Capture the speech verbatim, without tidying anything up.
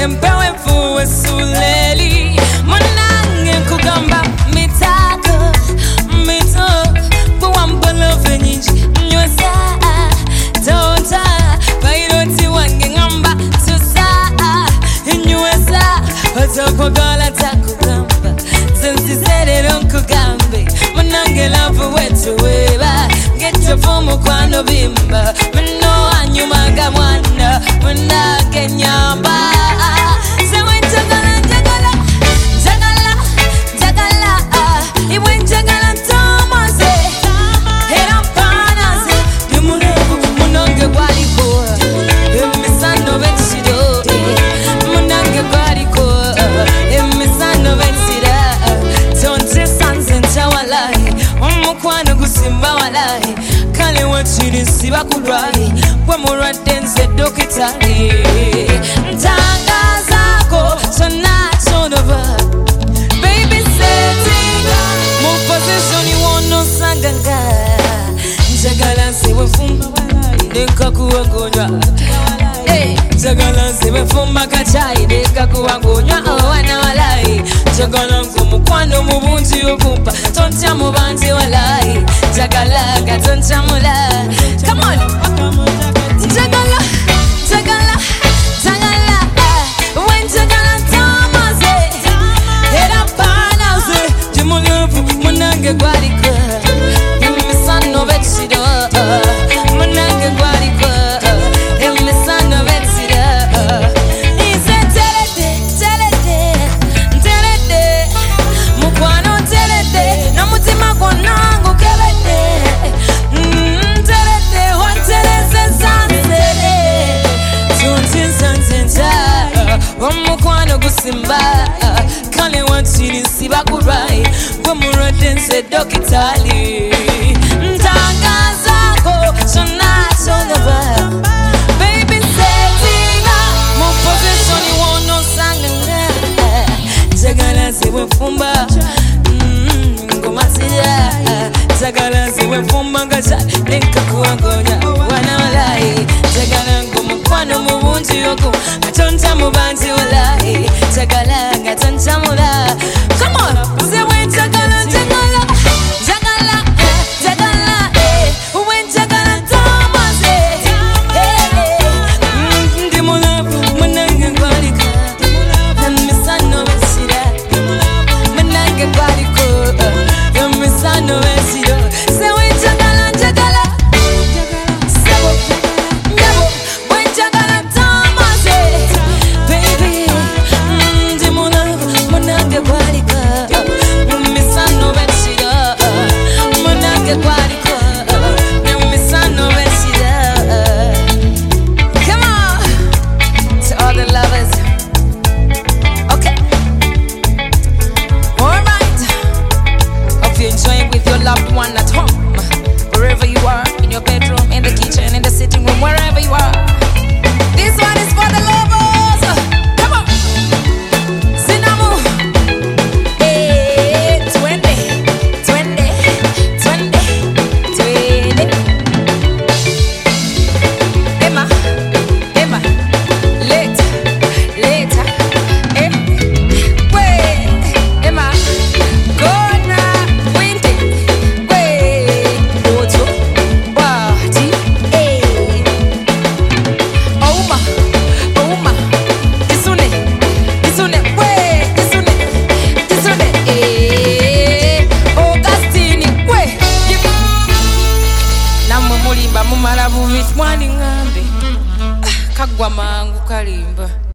empewe fuwe suleli Mwanange kugamba mitako Mito Kuwampa love nyinji Nywesa Tonta Pairoti wange ngamba Tusa Nywesa Otoko gola takugamba Sensi serero nkugambe Mwanange love wetu weba Geto fumu kwano bimba Mino anyuma gamwana Mwanange nyamba Sewe jagala jagala Jagala Jagala Iwe jagala tomase Hera panase Dimulevu Mwanange wariko Emisano vechido Mwanange wariko Emisano vechida Tonte sanse nchawalai Omukwano gusimba walai Kale wachiri siba kulwai Wamura dense dokitari Ntanga zako Sona chonova Baby setting Mo position iwono sanganga Njagala sewe fumba walai Neka kuwa gonywa Njagala sewe fumba kachai Neka kuwa gonywa Wana walai Njagala nkumukwano mubunji yokumpa Tontia mubanji walai Njagala gatontia mula Come on Njagala Njagala Njagala When Njagala tomase Hera panase Jimulevu Mwanange gwarika Emisano vechido Mwanange gwarika Emisano vechida Ize telede Telede Telede Mukwano telede Namutima kwanangu kelede Telede Wanteleze sanse Tuntin sansenja Omukwano gusimba Kale wachiri siba kurai Wamura dense dokitali Ntanga zako Shona chonova Baby setina Mo position iwono sanganga Jagala sewe fumba Ngomatira Jagala sewe fumba Ngacha Neka kuwa gonya Wana walai Jagala ngomukwano mubunji yoku Atonta mubanji walai Jagala ngatonta mula Come on Sewe jagala jagala Jagala Jagala Uwe jagala tomase Ndi mulavu Mwanange gwarika Misano vesira Mwanange gwariko Misano vesira Sewe jagala jagala Sewe Nyabo When jagala tomase Baby Ndi mulavu Mwanange gwarika Misano vesira Mwanange gwariko Misano vesira Come on To all the lovers Okay Alright Hope you're enjoying with your loved one at home Wherever you are In your bedroom, in the kitchen, in the sitting room Wherever you are This one is for the lovers Come on Sinamu Hey Twende Twende Twende Twende Emma Emma Later Later Eh Way Emma Gona Windy Way Ojo Wati Eh Oma Oma Isune Isune Way Isune Isune Eh Augustine Way Namwe mulimba mumala buvit mwani ngambe Kagwa mangu kalimba